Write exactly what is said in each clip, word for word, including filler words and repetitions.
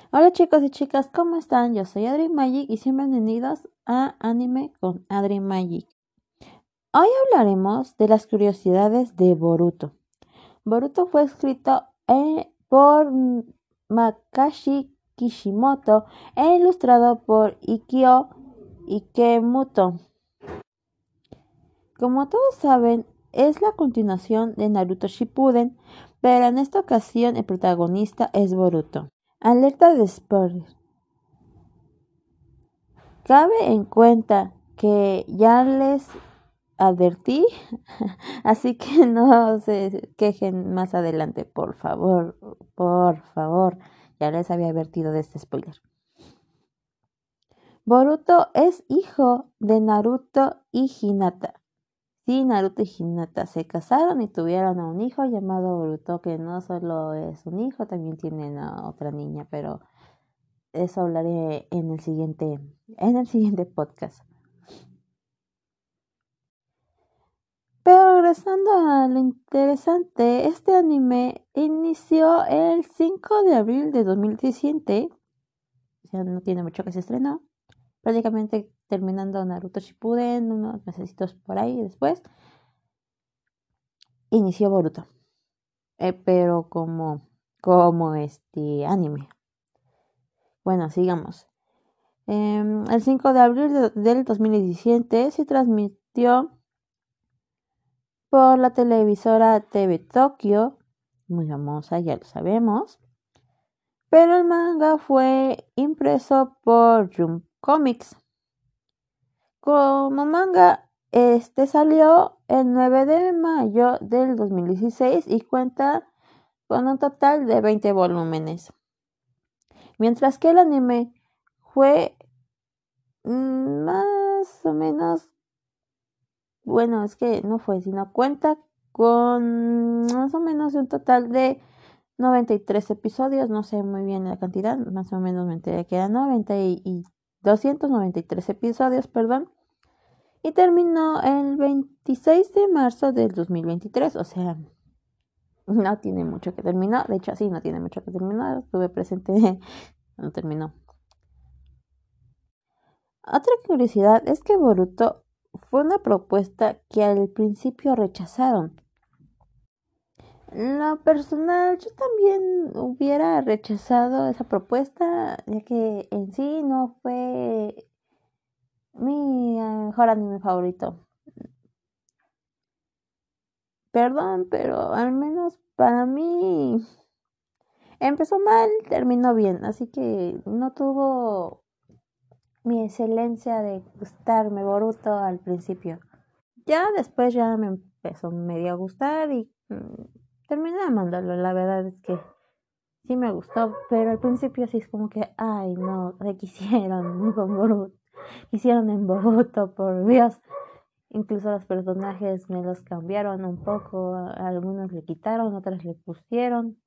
Hola chicos y chicas, ¿cómo están? Yo soy Adri Magic y sean bienvenidos a Anime con Adri Magic. Hoy hablaremos de las curiosidades de Boruto. Boruto fue escrito eh, por Makashi Kishimoto e ilustrado por Ikio Ikemoto. Como todos saben, es la continuación de Naruto Shippuden, pero en esta ocasión el protagonista es Boruto. Alerta de spoiler. Cabe en cuenta que ya les advertí, así que no se quejen más adelante, por favor, por favor. Ya les había advertido de este spoiler. Boruto es hijo de Naruto y Hinata. Sí, Naruto y Hinata se casaron y tuvieron a un hijo llamado Boruto, que no solo es un hijo, también tienen a otra niña, pero eso hablaré en el siguiente, en el siguiente podcast. Pero regresando a lo interesante, este anime inició el cinco de abril de dos mil diecisiete, o sea, no tiene mucho que se estrenó, prácticamente terminando Naruto Shippuden, unos mesecitos por ahí después, inició Boruto, eh, pero como, como este anime. Bueno, sigamos. Eh, el cinco de abril de, del dos mil diecisiete se transmitió por la televisora T V Tokyo, muy famosa, ya lo sabemos. Pero el manga fue impreso por Jump Comics. Como manga, este salió el nueve de mayo del dos mil dieciséis y cuenta con un total de veinte volúmenes. Mientras que el anime fue más o menos, bueno, es que no fue, sino cuenta con más o menos un total de noventa y tres episodios, no sé muy bien la cantidad, más o menos me enteré que eran noventa y, y doscientos noventa y tres episodios, perdón, y terminó el veintiséis de marzo del dos mil veintitrés, o sea, no tiene mucho que terminar, de hecho sí, no tiene mucho que terminar, estuve presente, no terminó. Otra curiosidad es que Boruto fue una propuesta que al principio rechazaron. Lo personal, yo también hubiera rechazado esa propuesta, ya que en sí no fue mi eh, mejor anime favorito. Perdón, pero al menos para mí empezó mal, terminó bien, así que no tuvo mi excelencia de gustarme Boruto al principio. Ya después ya me empezó medio a gustar y mm, terminé amándolo, la verdad es que sí me gustó, pero al principio sí es como que, ay, no, ¿qué quisieron con Boruto? Hicieron en Boruto, por Dios. Incluso los personajes me los cambiaron un poco, a algunos le quitaron, otros le pusieron.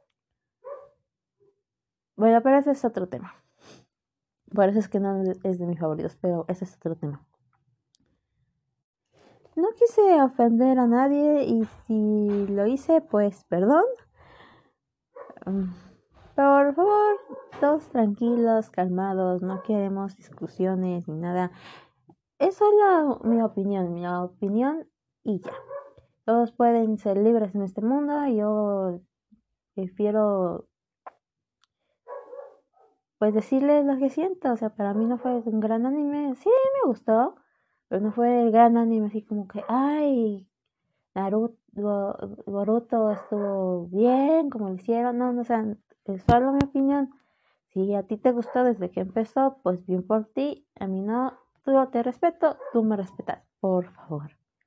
Bueno, pero ese es otro tema. Por eso es que no es de mis favoritos, pero ese es otro tema. No quise ofender a nadie y si lo hice, pues perdón. Um, Por favor, todos tranquilos, calmados, no queremos discusiones ni nada. Es solo mi opinión, mi opinión y ya. Todos pueden ser libres en este mundo. Yo prefiero pues decirles lo que siento. O sea, para mí no fue un gran anime. Sí, me gustó, pero no fue el gran anime así como que, ay, Naruto, Boruto estuvo bien, como lo hicieron. No, no, o sea, es solo mi opinión. Si a ti te gustó desde que empezó, pues bien por ti. A mí no, yo te respeto, tú me respetas, por favor.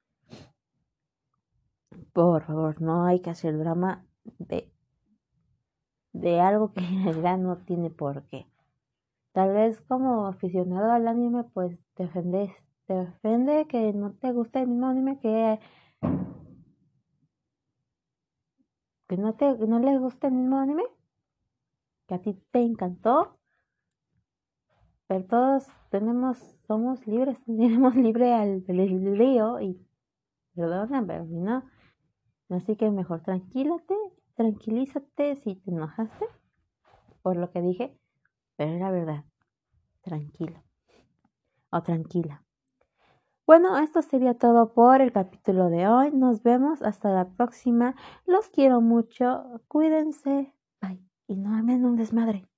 Por favor, no hay que hacer drama de, de algo que en realidad no tiene por qué. Tal vez como aficionado al anime, pues te ofendes, te ofende que no te guste el mismo anime que, que no te, no les guste el mismo anime, que a ti te encantó, pero todos tenemos, somos libres, tenemos libre al albedrío y perdona, pero a mí no. Así que mejor tranquilate, tranquilízate si te enojaste por lo que dije. pero era verdad. Tranquilo o tranquila. Bueno, esto sería todo por el capítulo de hoy. Nos vemos hasta la próxima. Los quiero mucho. Cuídense. Bye. Y no hagan un desmadre.